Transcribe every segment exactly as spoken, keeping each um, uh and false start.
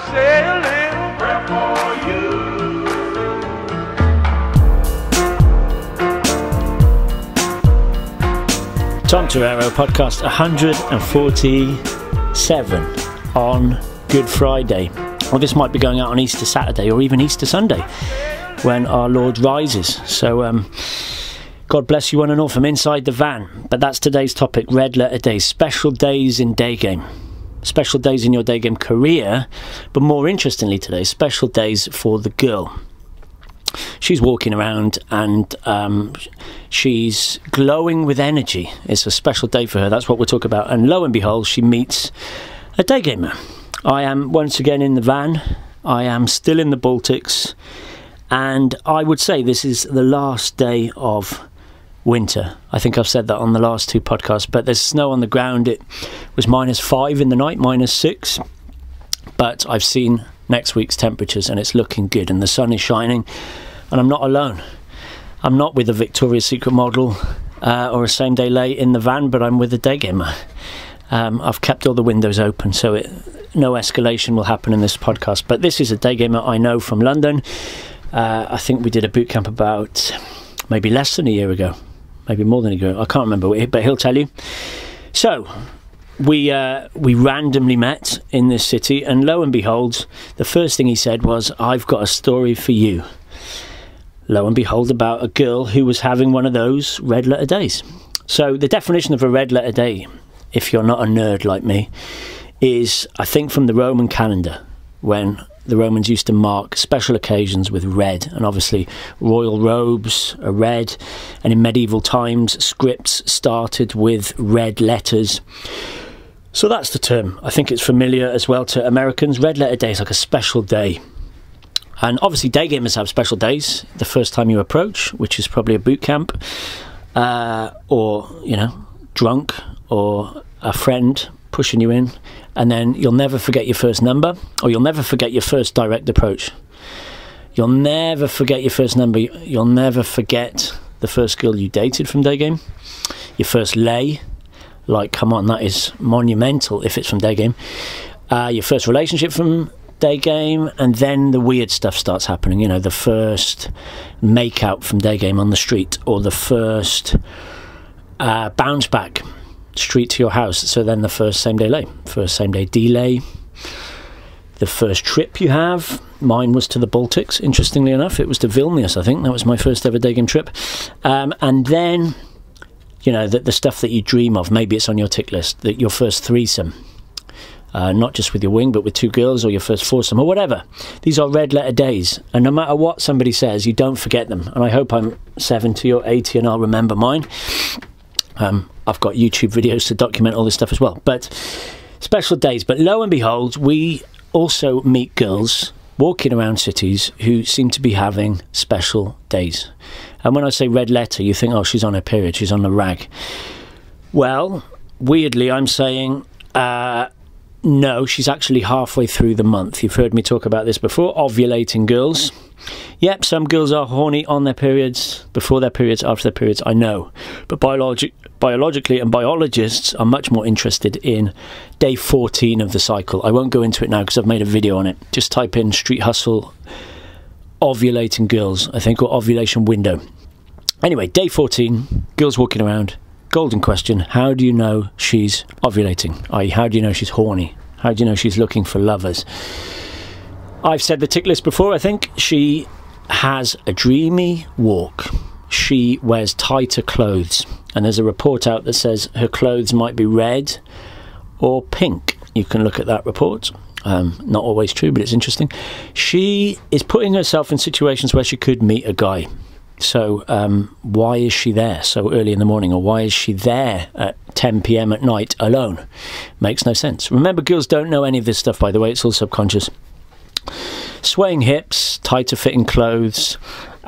say a little prayer for you. Tom Torero, podcast one forty-seven on Good Friday. Well, this might be going out on Easter Saturday or even Easter Sunday when our Lord rises. So, um, God bless you one and all from inside the van. But that's today's topic, red letter days, special days in day game. Special days in your day game career, but more interestingly today, special days for the girl. She's walking around and um, she's glowing with energy. It's a special day for her. That's what we'll talk about. And lo and behold, she meets a day gamer. I am once again in the van. I am still in the Baltics. And I would say this is the last day of winter. I think I've said that on the last two podcasts. But there's snow on the ground. It was minus five in the night, minus six. But I've seen next week's temperatures and it's looking good and the sun is shining and I'm not alone. I'm not with a Victoria's Secret model uh, or a same day lay in the van, but I'm with a day gamer. Um, I've kept all the windows open so it, no escalation will happen in this podcast, but this is a day gamer I know from London. uh, I think we did a boot camp about maybe less than a year ago, maybe more than a year ago, I can't remember, but he'll tell you. So We uh, we randomly met in this city, and lo and behold, the first thing he said was, "I've got a story for you." Lo and behold, about a girl who was having one of those red letter days. So the definition of a red letter day, if you're not a nerd like me, is, I think, from the Roman calendar, when the Romans used to mark special occasions with red, and obviously royal robes are red, and in medieval times, scripts started with red letters. So that's the term. I think it's familiar as well to Americans. Red letter day is like a special day. And obviously day gamers have special days. The first time you approach, which is probably a boot camp, uh, or, you know, drunk, or a friend pushing you in. And then you'll never forget your first number, or you'll never forget your first direct approach. You'll never forget your first number. You'll never forget the first girl you dated from day game. Your first lay. Like, come on, that is monumental if it's from day game. Uh, your first relationship from day game, and then the weird stuff starts happening. You know, the first make out from day game on the street, or the first uh, bounce back street to your house. So then the first same day lay, first same day delay, the first trip you have. Mine was to the Baltics, interestingly enough. It was to Vilnius, I think. That was my first ever day game trip. Um, and then, you know, the, the stuff that you dream of, maybe it's on your tick list, that your first threesome, uh, not just with your wing, but with two girls, or your first foursome, or whatever. These are red letter days, and no matter what somebody says, you don't forget them. And I hope I'm seventy or eighty and I'll remember mine. Um, I've got YouTube videos to document all this stuff as well. But special days. But lo and behold, we also meet girls walking around cities who seem to be having special days. And when I say red letter, you think, oh, she's on her period, she's on the rag. Well, weirdly, I'm saying, uh, no, she's actually halfway through the month. You've heard me talk about this before, ovulating girls. Yep, some girls are horny on their periods, before their periods, after their periods, I know. But biologi- biologically, and biologists are much more interested in day fourteen of the cycle. I won't go into it now because I've made a video on it. Just type in Street Hustle ovulating girls, I think, or ovulation window. Anyway, day fourteen, girls walking around. Golden question, how do you know she's ovulating? that is, how do you know she's horny? How do you know she's looking for lovers? I've said the tick list before, I think. She has a dreamy walk. She wears tighter clothes. And there's a report out that says her clothes might be red or pink. You can look at that report. Um, not always true, but it's interesting. She is putting herself in situations where she could meet a guy. So um, why is she there so early in the morning, or why is she there at ten p.m. at night alone? Makes no sense. Remember, girls don't know any of this stuff, by the way. It's all subconscious. Swaying hips, tighter fitting clothes.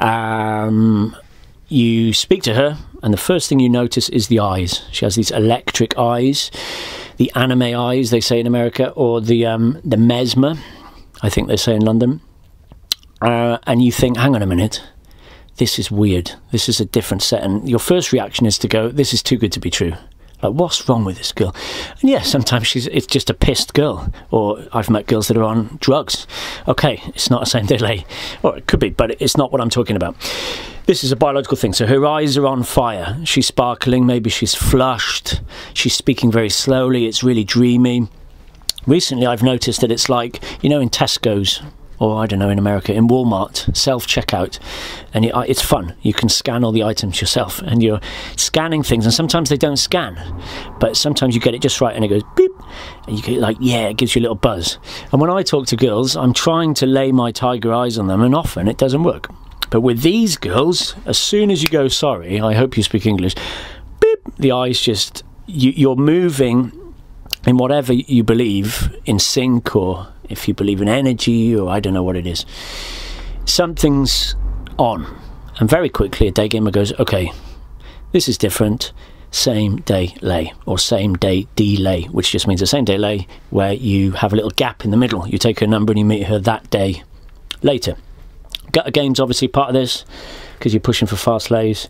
Um, you speak to her, and the first thing you notice is the eyes. She has these electric eyes, the anime eyes, they say in America, or the um, the mesmer, I think they say in London. Uh, and you think, hang on a minute, this is weird. This is a different set. And your first reaction is to go, this is too good to be true. Like, what's wrong with this girl? And yeah, sometimes she's it's just a pissed girl. Or I've met girls that are on drugs. Okay, it's not a same-day lay. Or it could be, but it's not what I'm talking about. This is a biological thing. So her eyes are on fire. She's sparkling. Maybe she's flushed. She's speaking very slowly. It's really dreamy. Recently, I've noticed that it's like, you know, in Tesco's, or I don't know, in America, in Walmart, self-checkout, and it, it's fun. You can scan all the items yourself, and you're scanning things, and sometimes they don't scan, but sometimes you get it just right, and it goes beep, and you get like, yeah, it gives you a little buzz. And when I talk to girls, I'm trying to lay my tiger eyes on them, and often it doesn't work. But with these girls, as soon as you go, sorry, I hope you speak English, beep, the eyes just, you, you're moving in whatever you believe, in sync, or if you believe in energy, or I don't know what it is. Something's on. And very quickly a day gamer goes, okay, this is different. Same day lay, or same day delay, which just means the same day lay where you have a little gap in the middle. You take her number and you meet her that day later. Gutter game's obviously part of this, because you're pushing for fast lays.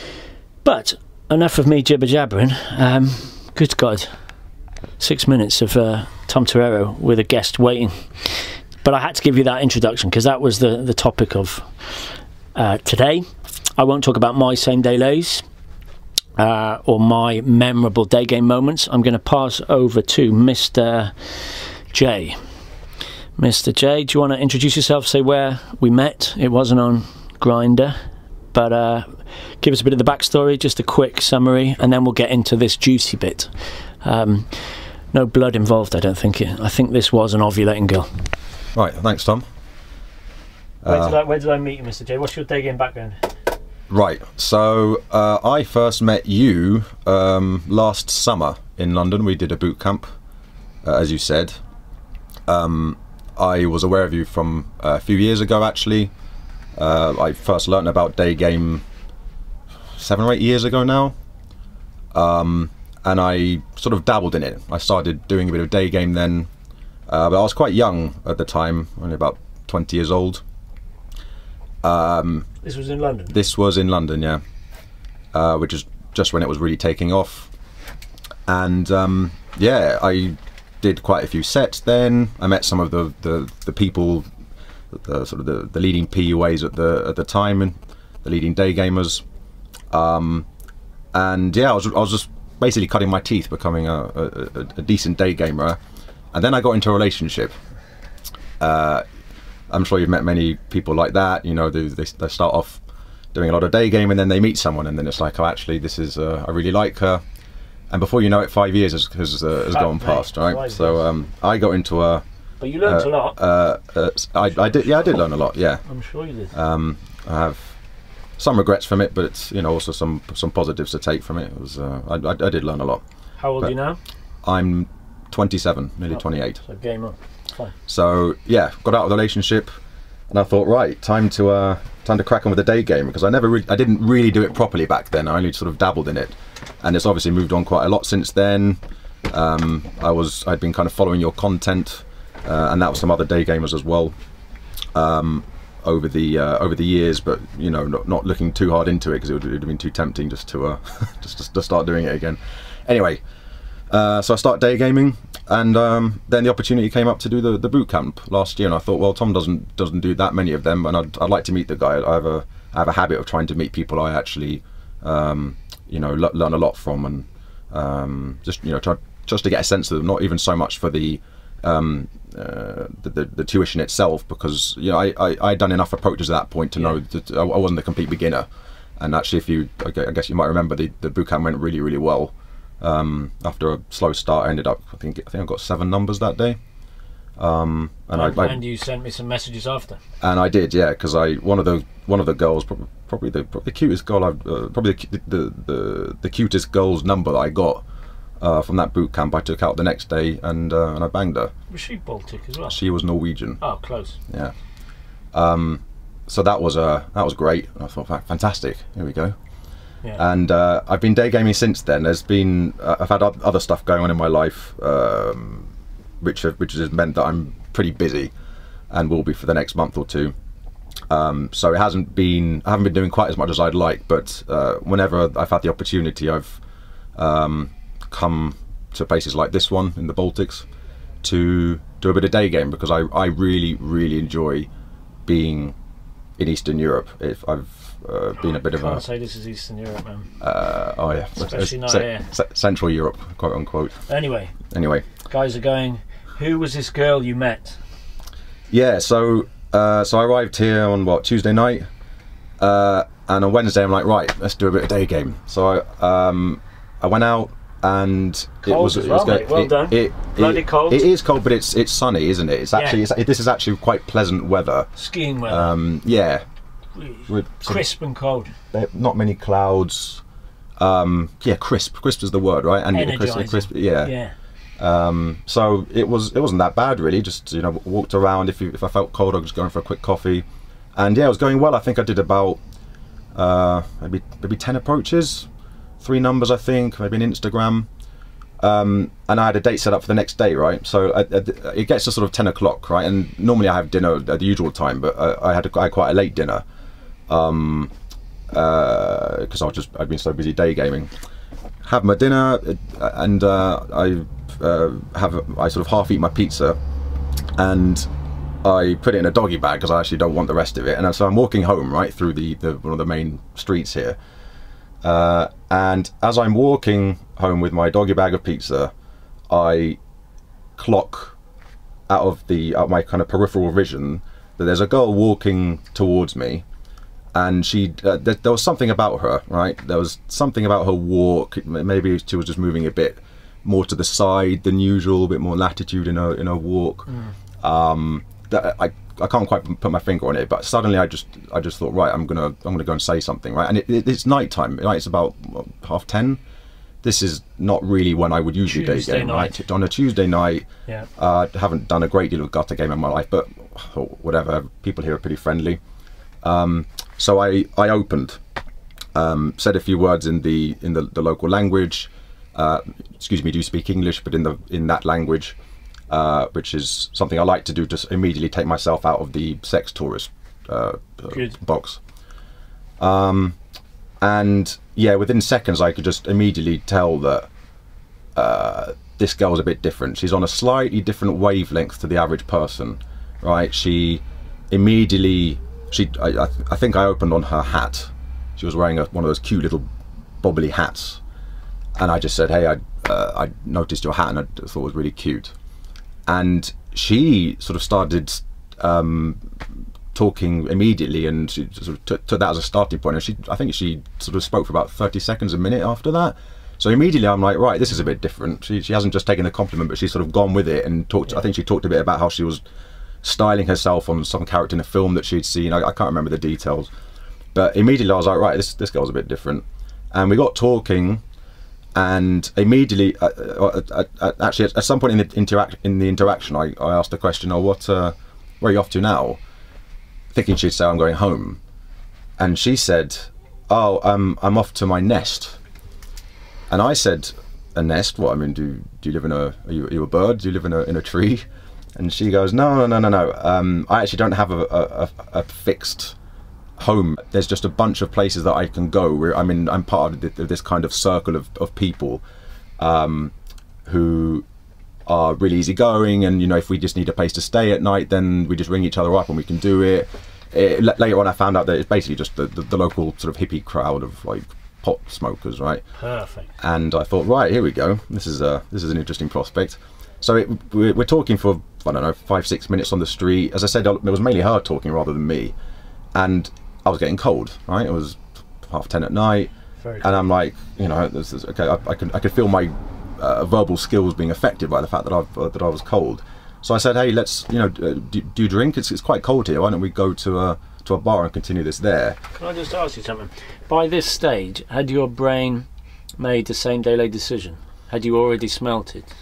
But enough of me jibber jabbering. Um, good God. Six minutes of uh, Tom Torero with a guest waiting. But I had to give you that introduction because that was the, the topic of uh, today. I won't talk about my same day lays uh, or my memorable day game moments. I'm going to pass over to Mister J. Mister J, do you want to introduce yourself, say where we met? It wasn't on Grindr, but uh, give us a bit of the backstory, just a quick summary, and then we'll get into this juicy bit. Um, no blood involved, I don't think. It, I think this was an ovulating girl. Right, thanks, Tom. Where, Uh, did, I, where did I meet you, Mister J? What's your day game background? right, so uh, I first met you um, last summer in London. We did a boot camp, uh, as you said. Um, I was aware of you from uh, a few years ago, actually. Uh, I first learned about day game seven or eight years ago now. Um, and I sort of dabbled in it. I started doing a bit of day game then, uh, but I was quite young at the time, only about twenty years old. Um, This was in London? This was in London, yeah, uh, which is just when it was really taking off. And um, yeah, I did quite a few sets then. I met some of the, the, the people, the sort of the, the leading P U As at the at the time, and the leading day gamers. Um, and yeah, I was I was just basically cutting my teeth, becoming a, a, a decent day gamer. And then I got into a relationship. Uh, I'm sure you've met many people like that. You know, they, they, they start off doing a lot of day game, and then they meet someone, and then it's like, oh, actually, this is uh, I really like her. And before you know it, five years has, has, uh, has gone past, right? So um, I got into a. But you learned uh, a lot. Uh, uh, I, I did, yeah, I did learn a lot. Yeah. I'm sure you did. Um, I have some regrets from it, but it's, you know, also some some positives to take from it. It was uh, I, I, I did learn a lot. How old but are you now? I'm twenty-seven, nearly Oh, twenty-eight. So game on. Fine. So yeah, got out of the relationship, and I thought, right, time to uh, time to crack on with the day game, because I never, re I didn't really do it properly back then. I only sort of dabbled in it, and it's obviously moved on quite a lot since then. Um, I was, I'd been kind of following your content, uh, and that was some other day gamers as well, um, over the uh, over the years. But you know, not, not looking too hard into it, because it would, it would have been too tempting just to uh, just to, to start doing it again. Anyway. Uh, so I started day gaming, and um, then the opportunity came up to do the, the boot camp last year, and I thought, well, Tom doesn't doesn't do that many of them, and I'd, I'd like to meet the guy. I have a I have a habit of trying to meet people I actually, um, you know, le learn a lot from, and um, just you know, try just to get a sense of them. Not even so much for the um, uh, the, the, the tuition itself, because you know I I I'd done enough approaches at that point to Yeah. know that I wasn't a complete beginner, and actually, if you I guess you might remember, the the boot camp went really really well. Um, after a slow start, I ended up, I think, I think I got seven numbers that day. Um, and and, I, I and you sent me some messages after. and I did, yeah, because I one of the one of the girls, probably, probably the probably the cutest girl I've uh, probably the, the the the cutest girl's number that I got uh, from that boot camp. I took out the next day, and uh, and I banged her. Was she Baltic as well? She was Norwegian. Oh, close. Yeah. Um, so that was uh, that was great. I thought, fantastic. Here we go. Yeah. And uh, I've been day gaming since then. There's been uh, I've had other stuff going on in my life, um, which have, which has meant that I'm pretty busy, and will be for the next month or two. Um, so it hasn't been I haven't been doing quite as much as I'd like. But uh, whenever I've had the opportunity, I've um, come to places like this one in the Baltics to do a bit of day game, because I, I really, really enjoy being in Eastern Europe. If I've uh, been a bit of a... Can't say this is Eastern Europe, man. Uh, oh yeah. Especially not Ce- here. ce- Central Europe, quote unquote. Anyway. Anyway. Guys are going, who was this girl you met? Yeah, so uh, so I arrived here on, what, Tuesday night? Uh, and on Wednesday I'm like, right, let's do a bit of day game. So I, um, I went out, and cold it was, as it well, was good. mate. Well it, done. It, Bloody it, cold. It is cold, but it's it's sunny, isn't it? It's actually Yeah. it's, it, this is actually quite pleasant weather. Skiing weather. Um, yeah, with some- Crisp and cold. there- not many clouds. Um, yeah, crisp. Crisp is the word, right? And crisp, Energising. crisp. Yeah. Yeah. Um, so it was it wasn't that bad really. Just, you know, walked around. If you, if I felt cold, I was going for a quick coffee, and yeah, it was going well. I think I did about uh, maybe maybe ten approaches, three numbers I think, maybe an Instagram. Um, and I had a date set up for the next day, right? So I, I, it gets to sort of ten o'clock, right? And normally I have dinner at the usual time, but I, I had a, I had quite a late dinner, um, because I was just I'd been so busy day gaming. Have my dinner, uh, and uh, I uh, have a, I sort of half eat my pizza, and I put it in a doggy bag because I actually don't want the rest of it. And so I'm walking home, right, through the, the one of the main streets here. Uh, and as I'm walking home with my doggy bag of pizza, I clock out of the out of my kind of peripheral vision that there's a girl walking towards me, and she uh, there, there was something about her, right? There was something about her walk. Maybe she was just moving a bit more to the side than usual, a bit more latitude in her in her walk. Mm. Um, that I. I can't quite put my finger on it, but suddenly I just I just thought, right, I'm gonna I'm gonna go and say something, right? And it, it, it's night time, right? It's about what, half ten. This is not really when I would usually Tuesday day game, night. right? On a Tuesday night. Yeah. Uh, I haven't done a great deal of gutter game in my life, but oh, whatever. People here are pretty friendly. Um, so I I opened, um, said a few words in the in the, the local language. Uh, excuse me, do you speak English? But in the in that language. Uh, which is something I like to do, just immediately take myself out of the sex tourist uh, uh, box. Um, and yeah, within seconds I could just immediately tell that uh, this girl's a bit different. She's on a slightly different wavelength to the average person, right? She immediately, she I, I, I think I opened on her hat. She was wearing a, one of those cute little bobbly hats. And I just said, hey, I, uh, I noticed your hat and I thought it was really cute. And she sort of started um, talking immediately, and she sort of took, took that as a starting point. And she, I think she sort of spoke for about thirty seconds, a minute after that. So immediately I'm like, right, this is a bit different. She, she hasn't just taken the compliment, but she's sort of gone with it and talked. Yeah. I think she talked a bit about how she was styling herself on some character in a film that she'd seen. I, I can't remember the details, but immediately I was like, right, this this girl's a bit different. And we got talking. And immediately, uh, uh, uh, uh, actually, at, at some point in the interact in the interaction, I, I asked the question, "Oh, what? Uh, where are you off to now?" Thinking she'd say, "I'm going home," and she said, "Oh, um, I'm off to my nest." And I said, "A nest? What? I mean, do do you live in a? Are you, are you a bird? Do you live in a in a tree?" And she goes, "No, no, no, no, no. Um, I actually don't have a a, a, a fixed home. There's just a bunch of places that I can go. Where I mean, I'm part of this kind of circle of, of people um, who are really easygoing, and you know, if we just need a place to stay at night, then we just ring each other up and we can do it. it later on, I found out that it's basically just the, the, the local sort of hippie crowd of like pot smokers, right? Perfect. And I thought, right, here we go. This is a this is an interesting prospect. So it, we're, we're talking for I don't know five six minutes on the street. As I said, it was mainly her talking rather than me, and I was getting cold, right? It was half ten at night, Very and I'm like, you know, this is okay. I, I could I could feel my uh, verbal skills being affected by the fact that I uh, that I was cold. So I said, hey, let's, you know, uh, do, do you drink? It's it's quite cold here. Why don't we go to a to a bar and continue this there? Can I just ask you something? By this stage, had your brain made the same day late decision? Had you already smelt it?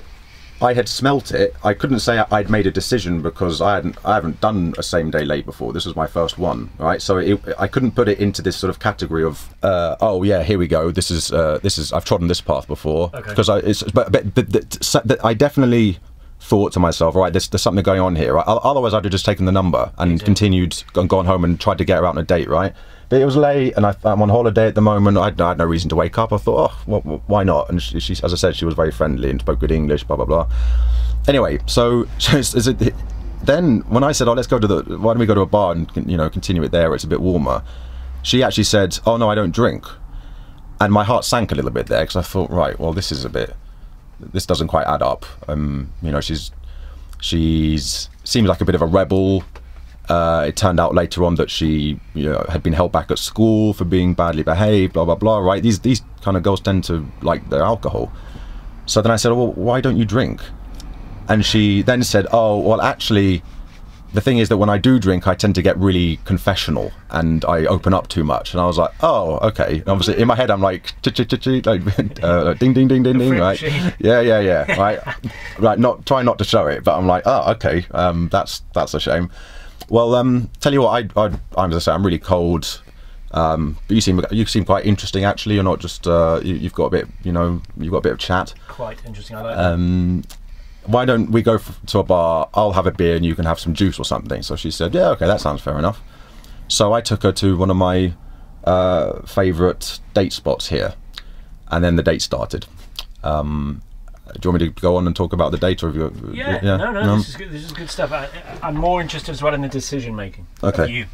I had smelt it. I couldn't say I'd made a decision because I hadn't. I haven't done a same day late before. This was my first one, right? So it, I couldn't put it into this sort of category of, uh, oh yeah, here we go. This is uh, this is I've trodden this path before. Okay. Because I, it's but but, but, but I definitely thought to myself, right, there's, there's something going on here. Right? Otherwise, I'd have just taken the number and Exactly. continued, gone, gone home and tried to get her out on a date, right? But it was late, and I, I'm on holiday at the moment. I had, I had no reason to wake up. I thought, oh, well, why not? And she, she, as I said, she was very friendly and spoke good English, blah, blah, blah. Anyway, so, so is, is it, then when I said, oh, let's go to the, why don't we go to a bar and, you know, continue it there where it's a bit warmer? She actually said, oh, no, I don't drink. And my heart sank a little bit there, because I thought, right, well, this is a bit, this doesn't quite add up. Um, you know, she's, she's, seems like a bit of a rebel. Uh, it turned out later on that she, you know, had been held back at school for being badly behaved, blah, blah, blah, right? These, these kind of girls tend to like their alcohol. So then I said, well, why don't you drink? And she then said, oh, well, actually, the thing is that when I do drink, I tend to get really confessional and I open up too much. And I was like, oh, okay. And obviously, in my head, I'm like, ch-ch-ch-ch, like uh, ding, ding, ding, ding, ding, right? Yeah, yeah, yeah, right. Right. Not try not to show it, but I'm like, oh, okay. Um, that's that's a shame. Well, um, tell you what, I, I, I'm as I say, I'm really cold. Um, but you seem you seem quite interesting, actually. You're not just uh, you, you've got a bit, you know, you've got a bit of chat. Quite interesting. I like Um, why don't we go f- to a bar? I'll have a beer and you can have some juice or something. So she said, yeah, okay, that sounds fair enough. So I took her to one of my uh, favourite date spots here, and then the date started. Um, do you want me to go on and talk about the date, or have you? Yeah, yeah, no, no, no, this is good. This is good stuff. I, I'm more interested as well in the decision making. Okay. You.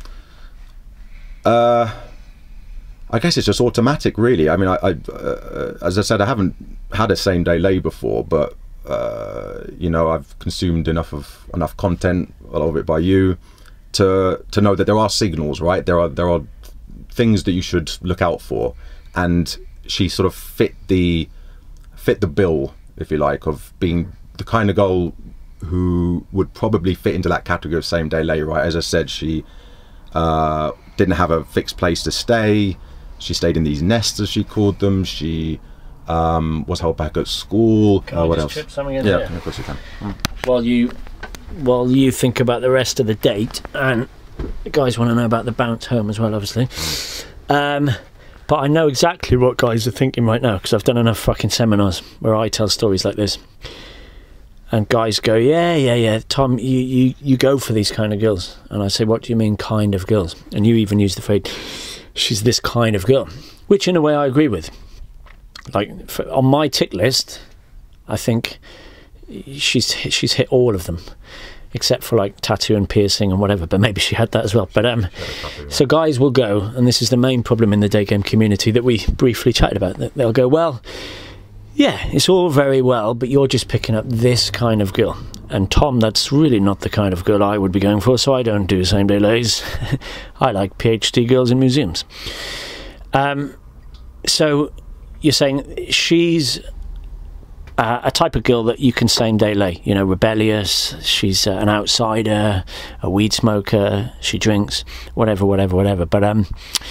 Uh, I guess it's just automatic, really. I mean, I, I uh, as I said, I haven't had a same day lay before, but uh, you know, I've consumed enough of enough content, a lot of it by you, to to know that there are signals, right? There are there are things that you should look out for, and she sort of fit the fit the bill, if you like, of being the kind of girl who would probably fit into that category of same day lay, right? As I said, she uh, didn't have a fixed place to stay. She stayed in these nests, as she called them. She um, was held back at school. Can uh, I what just else? chip something in Yeah, there? of course you can. While you, while you think about the rest of the date, and the guys want to know about the bounce home as well, obviously. Um, but I know exactly what guys are thinking right now, because I've done enough fucking seminars where I tell stories like this. And guys go, yeah, yeah, yeah, Tom, you, you, you go for these kind of girls. And I say, what do you mean kind of girls? And you even use the phrase, she's this kind of girl, which in a way I agree with. Like, for, on my tick list, I think she's she's hit all of them, except for like tattoo and piercing and whatever, but maybe she had that as well. But um, so guys will go, and this is the main problem in the day game community that we briefly chatted about, that they'll go, well, yeah, it's all very well, but you're just picking up this kind of girl. And Tom, that's really not the kind of girl I would be going for, so I don't do same day lays. I like PhD girls in museums. Um, so you're saying she's uh, a type of girl that you can same day lay, you know, rebellious, she's uh, an outsider, a weed smoker, she drinks, whatever, whatever, whatever. But um,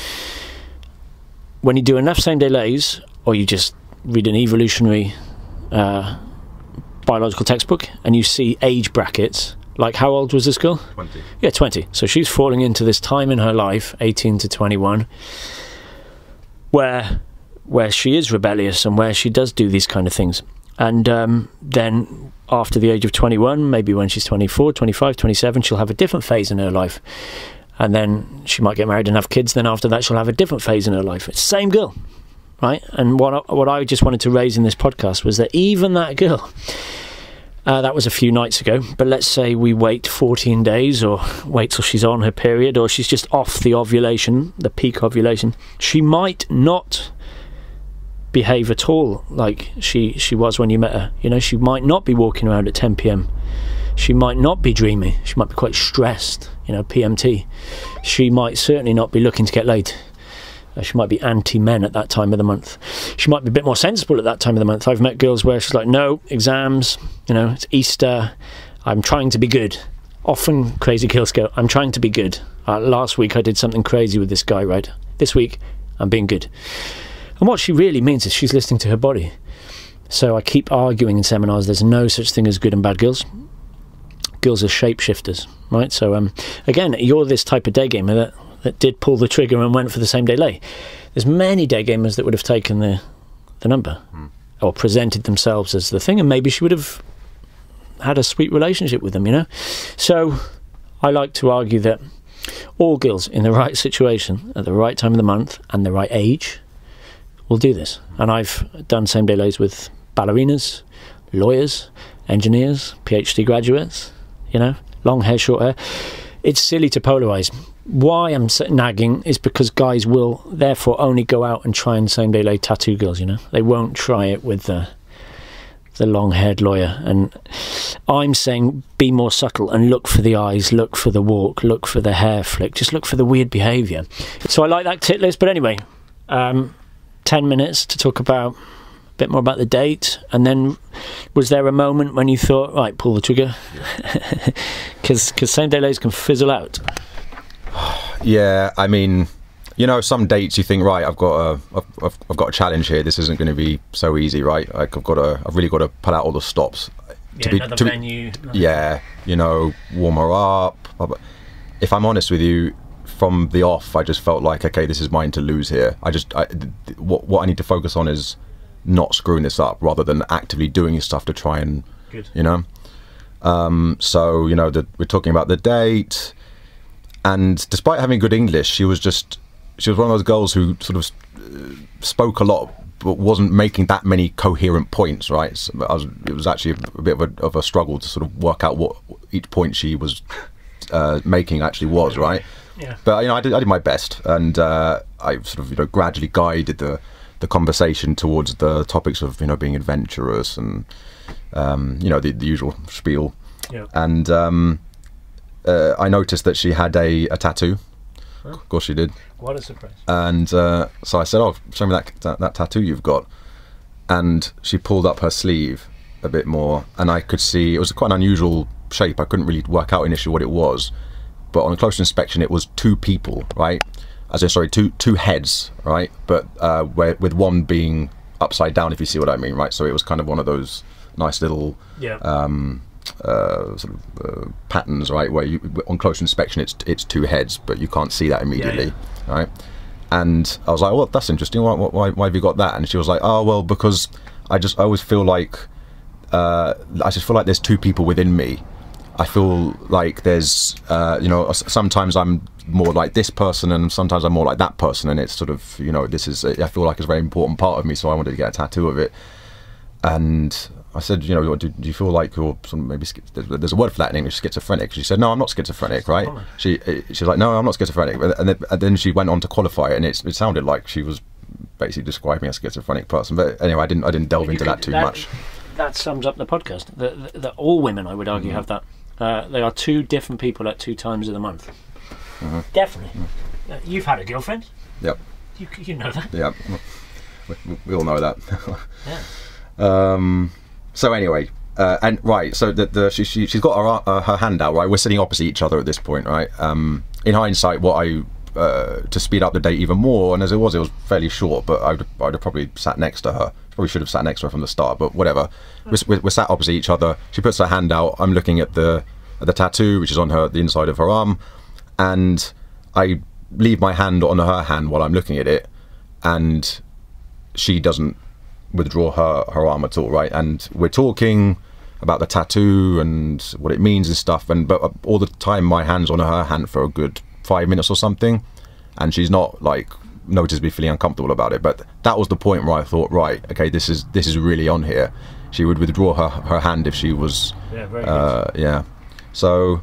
when you do enough same day lays, or you just read an evolutionary uh, biological textbook and you see age brackets, like how old was this girl? twenty. Yeah, twenty. So she's falling into this time in her life, eighteen to twenty-one, where where she is rebellious and where she does do these kind of things. And um, then after the age of twenty-one, maybe when she's twenty-four, twenty-five, twenty-seven, she'll have a different phase in her life. And then she might get married and have kids. Then after that, she'll have a different phase in her life. It's the same girl. Right, and what I, what I just wanted to raise in this podcast was that even that girl, uh, that was a few nights ago, but let's say we wait fourteen days or wait till she's on her period, or she's just off the ovulation, the peak ovulation, she might not behave at all like she, she was when you met her. You know, she might not be walking around at ten p.m. She might not be dreamy. She might be quite stressed, you know, P M T. She might certainly not be looking to get laid. Uh, she might be anti-men at that time of the month. She might be a bit more sensible at that time of the month. I've met girls where she's like, no, exams, you know, it's Easter, I'm trying to be good. Often crazy girls go, I'm trying to be good. Uh, last week I did something crazy with this guy, right? This week, I'm being good. And what she really means is she's listening to her body. So I keep arguing in seminars, there's no such thing as good and bad girls. Girls are shapeshifters, right? So um, again, you're this type of day gamer that that did pull the trigger and went for the same day lay. There's many day gamers that would have taken the the number mm. or presented themselves as the thing, and maybe she would have had a sweet relationship with them, you know. So I like to argue that all girls in the right situation at the right time of the month and the right age will do this. And I've done same day lays with ballerinas, lawyers, engineers, PhD graduates, you know, long hair, short hair. It's silly to polarize. Why I'm nagging is because guys will therefore only go out and try and same day lay tattoo girls, you know. They won't try it with the the long haired lawyer. And I'm saying be more subtle and look for the eyes, look for the walk, look for the hair flick, just look for the weird behaviour. So I like that tit list. But anyway, um, ten minutes to talk about a bit more about the date. And then was there a moment when you thought, right, pull the trigger? Because because same day lays can fizzle out. Yeah, I mean, you know, some dates you think, right, I've got a, I've, I've got a challenge here. This isn't going to be so easy, right? Like, I've got to, I've really got to pull out all the stops. Yeah, to be, another to venue. Be, yeah, you know, warm her up. If I'm honest with you, from the off, I just felt like, okay, this is mine to lose here. I just, I, what what I need to focus on is not screwing this up, rather than actively doing stuff to try and, Good. you know. Um, so you know, the, we're talking about the date. And despite having good English, she was just, she was one of those girls who sort of uh, spoke a lot, but wasn't making that many coherent points, right? So I was, it was actually a, a bit of a, of a struggle to sort of work out what each point she was uh, making actually was, right? Yeah. But, you know, I did, I did my best, and uh, I sort of, you know, gradually guided the, the conversation towards the topics of, you know, being adventurous and, um, you know, the, the usual spiel. Yeah. And, um, Uh, I noticed that she had a, a tattoo. Huh? Of course she did. What a surprise. And uh, so I said, oh, show me that, that that tattoo you've got. And she pulled up her sleeve a bit more, and I could see it was quite an unusual shape. I couldn't really work out initially what it was, but on close inspection it was two people, right? As in, sorry, two two heads, right? But uh, where, with one being upside down, if you see what I mean, right? So it was kind of one of those nice little... Yeah. Um, uh, sort of uh, patterns, right, where you, on close inspection it's it's two heads, but you can't see that immediately, yeah, yeah. right? And I was like, well, that's interesting. Why, why, why have you got that? And she was like, oh, well, because I just I always feel like uh, I just feel like there's two people within me. I feel like there's, uh, you know, sometimes I'm more like this person, and sometimes I'm more like that person, and it's sort of, you know, this is, I feel like it's a very important part of me, so I wanted to get a tattoo of it. And I said, you know, do, do you feel like you're some, maybe there's a word for that in English, schizophrenic? She said, no, I'm not schizophrenic, right? She she's like, no, I'm not schizophrenic. And then, and then she went on to qualify it, and it, it sounded like she was basically describing a schizophrenic person. But anyway, I didn't I didn't delve into that too that, much. That sums up the podcast. That, that all women, I would argue, mm-hmm. have that. Uh, they are two different people at two times of the month. Mm-hmm. Definitely. Mm-hmm. uh, you've had a girlfriend. Yep. You you know that. Yep. We, we all know that. Yeah. Um. So anyway, uh, and right, so the, the she, she she's got her uh, her hand out, right? We're sitting opposite each other at this point, right? Um, in hindsight, what I uh, to speed up the date even more, and as it was, it was fairly short, but I'd I'd have probably sat next to her. Probably should have sat next to her from the start, but whatever. We're, we're, we're sat opposite each other. She puts her hand out. I'm looking at the at the tattoo, which is on her the inside of her arm, and I leave my hand on her hand while I'm looking at it, and she doesn't withdraw her her arm at all, right? And we're talking about the tattoo and what it means and stuff, and but all the time my hand's on her hand for a good five minutes or something, and she's not like noticeably feeling uncomfortable about it. But that was the point where I thought, right, okay, this is this is really on here. She would withdraw her her hand if she was yeah very uh, good. yeah so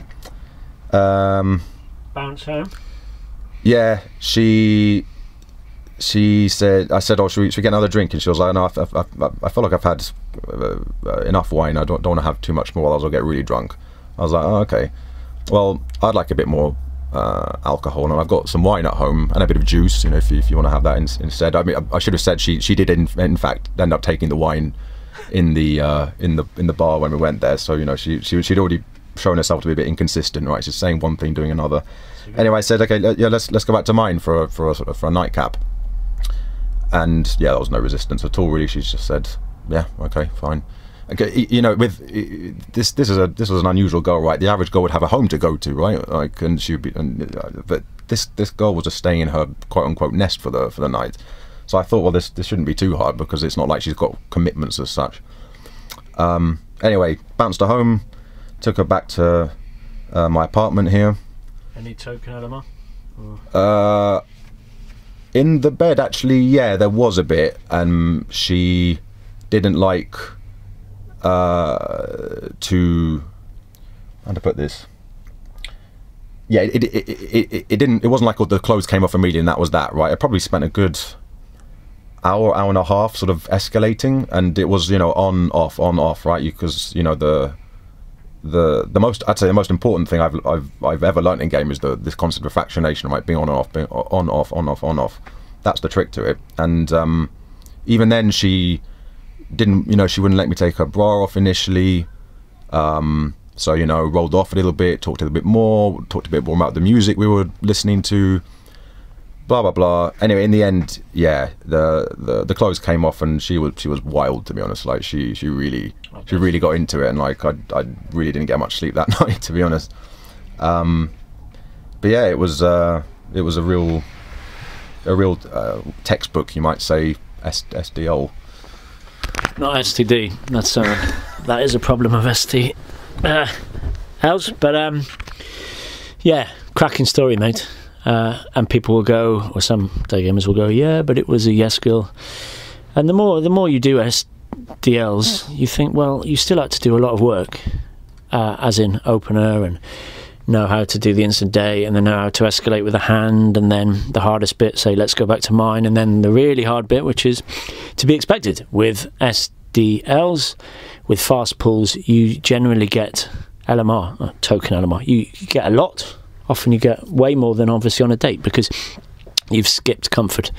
um bounce home. Yeah, she she said, I said, oh, should we, should we get another drink? And she was like, no, I, I, I, I feel like I've had uh, uh, enough wine. I don't, don't want to have too much more, otherwise I'll get really drunk. I was like, oh, okay. Well, I'd like a bit more uh, alcohol, and I've got some wine at home and a bit of juice, you know, if you, if you want to have that in, instead. I mean, I, I should have said she she did in, in fact end up taking the wine in the uh, in the in the bar when we went there. So you know, she she she'd already shown herself to be a bit inconsistent, right? She's saying one thing, doing another. Anyway, I said, okay, yeah, let's let's go back to mine for a, for a, for a nightcap. And yeah, there was no resistance at all, really. She just said, yeah, okay, fine. Okay, you know, with this, this is a this was an unusual girl, right? The average girl would have a home to go to, right? Like, and she'd be, and, but this this girl was just staying in her quote unquote nest for the for the night. So I thought, well, this this shouldn't be too hard because it's not like she's got commitments as such. Um, anyway, bounced her home. took her back to uh, my apartment here. Any token L M R? Uh, in the bed, actually, yeah, there was a bit, and she didn't like uh, to. How to put this? Yeah, it it, it it it didn't. It wasn't like all the clothes came off immediately, and that was that, right? I probably spent a good hour, hour and a half, sort of escalating, and it was, you know, on, off, on, off, right? Because, you know, the the the most, I'd say the most important thing I've I've I've ever learnt in game is the this concept of fractionation, right? Being on and off, being on, off, on, off, on, off. That's the trick to it. And um, even then, she didn't, you know, she wouldn't let me take her bra off initially. Um, so, you know, rolled off a little bit, talked a little bit more, talked a bit more about the music we were listening to. Blah blah blah. Anyway, in the end, yeah, the, the the clothes came off, and she was she was wild, to be honest. Like she she really okay. she really got into it, and like I I really didn't get much sleep that night, to be honest. Um, but yeah, it was uh, it was a real a real uh, textbook, you might say, S D L. Not S T D. That's uh, that is a problem of S T uh, Ls, but um, yeah, cracking story, mate. Uh, and people will go, or some day gamers will go, yeah, but it was a yes girl. And the more the more you do S D Ls, you think, well, you still had to do a lot of work, uh, as in opener and know how to do the instant day, and then know how to escalate with a hand, and then the hardest bit, say, let's go back to mine, and then the really hard bit, which is to be expected with S D Ls, with fast pulls, you generally get L M R, uh, token L M R. You, you get a lot. Often you get way more than obviously on a date, because you've skipped comfort,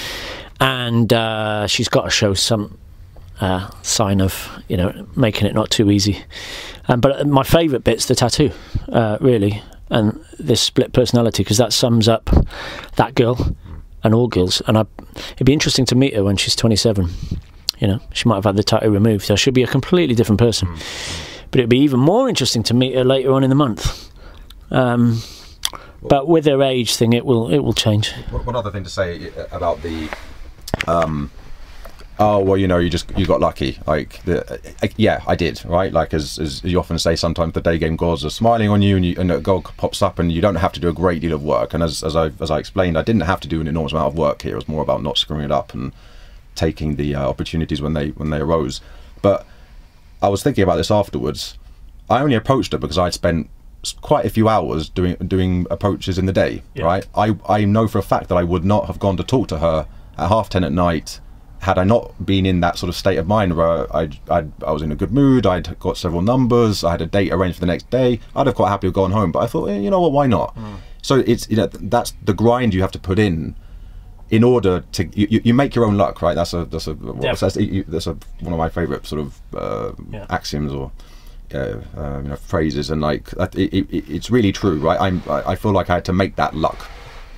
and uh, she's got to show some uh, sign of, you know, making it not too easy. Um, but my favourite bit's the tattoo, uh, really, and this split personality, because that sums up that girl and all girls. And I, it'd be interesting to meet her when she's twenty-seven. You know, she might have had the tattoo removed, so she'll be a completely different person. But it'd be even more interesting to meet her later on in the month. Um, But with her age thing, it will it will change. One other thing to say about the, um, oh well, you know, you just you got lucky. Like, the, uh, yeah, I did, right? Like, as as you often say, sometimes the day game gods are smiling on you, and you, and a goal pops up, and you don't have to do a great deal of work. And as as I as I explained, I didn't have to do an enormous amount of work here. It was more about not screwing it up and taking the uh, opportunities when they when they arose. But I was thinking about this afterwards. I only approached her because I'd spent quite a few hours doing doing approaches in the day, yeah. Right? I, I know for a fact that I would not have gone to talk to her at half ten at night had I not been in that sort of state of mind where I'd, I'd, I was in a good mood, I'd got several numbers, I had a date arranged for the next day. I'd have quite happily gone home, but I thought, eh, you know what, why not? Mm. So it's, you know, that's the grind you have to put in in order to, you, you make your own luck, right? That's a that's a yeah. that's, that's a, one of my favourite sort of uh, yeah. axioms or Uh, uh, you know, phrases, and like it, it, it's really true, right? I'm, I feel like I had to make that luck.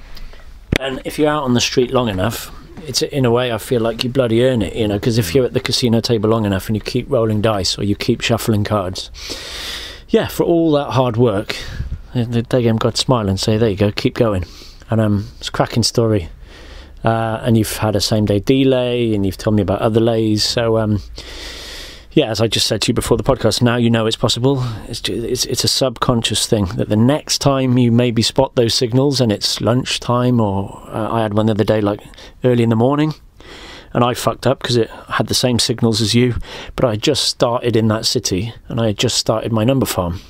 And if you're out on the street long enough, it's in a way I feel like you bloody earn it, you know, because if you're at the casino table long enough and you keep rolling dice or you keep shuffling cards, yeah, for all that hard work, the day game gods smile and say, there you go, keep going. And um, it's a cracking story. Uh, and you've had a same day delay, and you've told me about other lays, so um yeah, as I just said to you before the podcast, now you know it's possible. It's, just, it's it's a subconscious thing that the next time you maybe spot those signals and it's lunchtime, or uh, I had one the other day like early in the morning, and I fucked up because it had the same signals as you, but I had just started in that city and I had just started my number farm,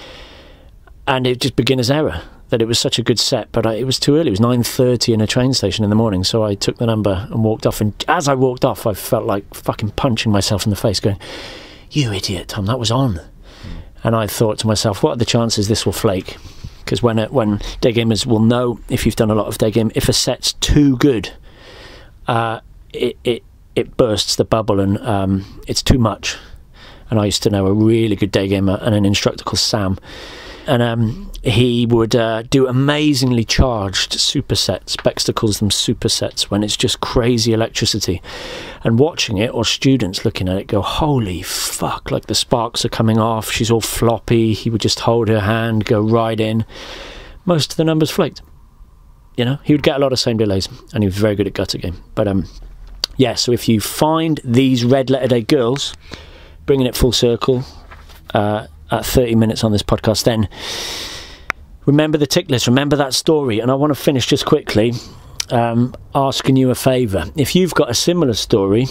and it just beginner's error that it was such a good set, but I, it was too early. It was nine thirty in a train station in the morning, so I took the number and walked off, and as I walked off I felt like fucking punching myself in the face going, you idiot, Tom, that was on. Mm. And I thought to myself, what are the chances this will flake? Because when it, when day gamers will know, if you've done a lot of day game, if a set's too good, uh, it, it, it bursts the bubble, and um, it's too much. And I used to know a really good day gamer and an instructor called Sam, and um, he would uh, do amazingly charged supersets. Baxter calls them supersets, when it's just crazy electricity. And watching it, or students looking at it, go, holy fuck, like the sparks are coming off, she's all floppy. He would just hold her hand, go right in. Most of the numbers flaked. You know, he would get a lot of same delays, and he was very good at gutter game. But um, yeah, so if you find these red letter day girls, bringing it full circle, uh, at thirty minutes on this podcast, then remember the tick list, remember that story. And I want to finish just quickly um, asking you a favour. If you've got a similar story,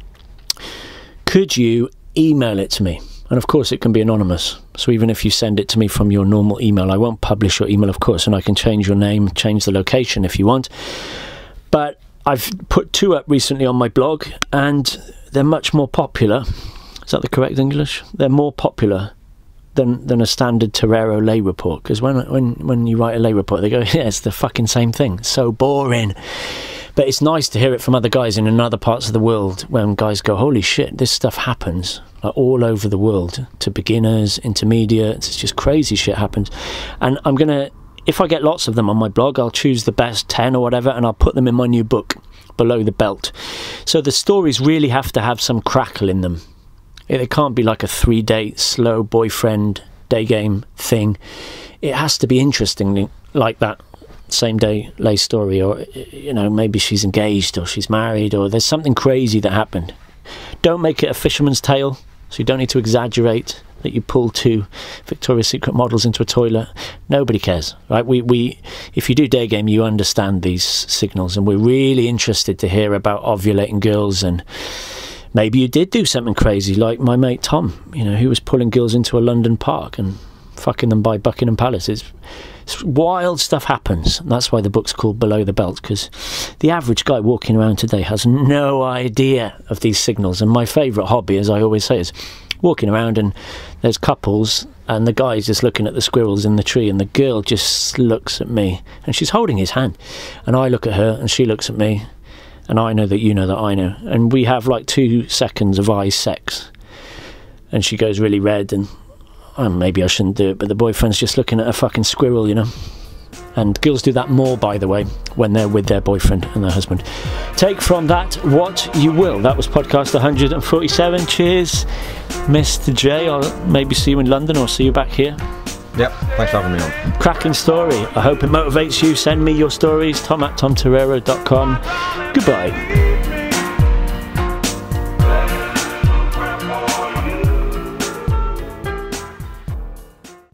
could you email it to me? And of course it can be anonymous, so even if you send it to me from your normal email, I won't publish your email, of course, and I can change your name, change the location if you want. But I've put two up recently on my blog, and they're much more popular. Is that the correct English? They're more popular than than a standard Torero lay report, because when when when you write a lay report, they go, yeah, it's the fucking same thing, so boring. But it's nice to hear it from other guys in other parts of the world, when guys go, holy shit, this stuff happens like, all over the world, to beginners, intermediates. It's just crazy shit happens. And I'm going to, if I get lots of them on my blog, I'll choose the best ten or whatever, and I'll put them in my new book, Below the Belt. So the stories really have to have some crackle in them. It can't be like a three-date, slow boyfriend, day game thing. It has to be interesting, like that same day lay story, or, you know, maybe she's engaged or she's married, or there's something crazy that happened. Don't make it a fisherman's tale, so you don't need to exaggerate that you pulled two Victoria's Secret models into a toilet. Nobody cares, right? We, we, if you do day game, you understand these signals, and we're really interested to hear about ovulating girls. And maybe you did do something crazy, like my mate Tom, you know, who was pulling girls into a London park and fucking them by Buckingham Palace. It's, it's wild stuff happens. And that's why the book's called Below the Belt, because the average guy walking around today has no idea of these signals. And my favourite hobby, as I always say, is walking around and there's couples and the guy's just looking at the squirrels in the tree, and the girl just looks at me and she's holding his hand, and I look at her and she looks at me, and I know that you know that I know, and we have like two seconds of eye sex, and she goes really red, and oh, maybe I shouldn't do it, but the boyfriend's just looking at a fucking squirrel, you know. And girls do that more, by the way, when they're with their boyfriend and their husband. Take from that what you will. That was podcast one hundred forty-seven. Cheers, Mister J. I'll maybe see you in London or see you back here. Yep, thanks for having me on. Cracking story. I hope it motivates you. Send me your stories, tom at tom torero dot com. Goodbye.